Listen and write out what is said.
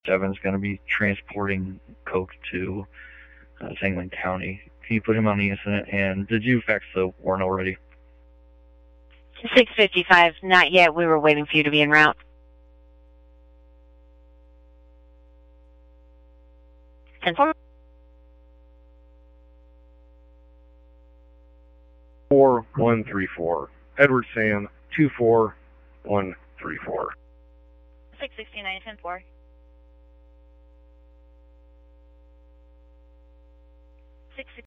Seven's going to be transporting coke to Sangamon County. Can you put him on the incident? And did you fax the warrant already? 655, not yet. We were waiting for you to be en route. 10-4. 4134. Edward Sam 24134. 669, 10-4. 6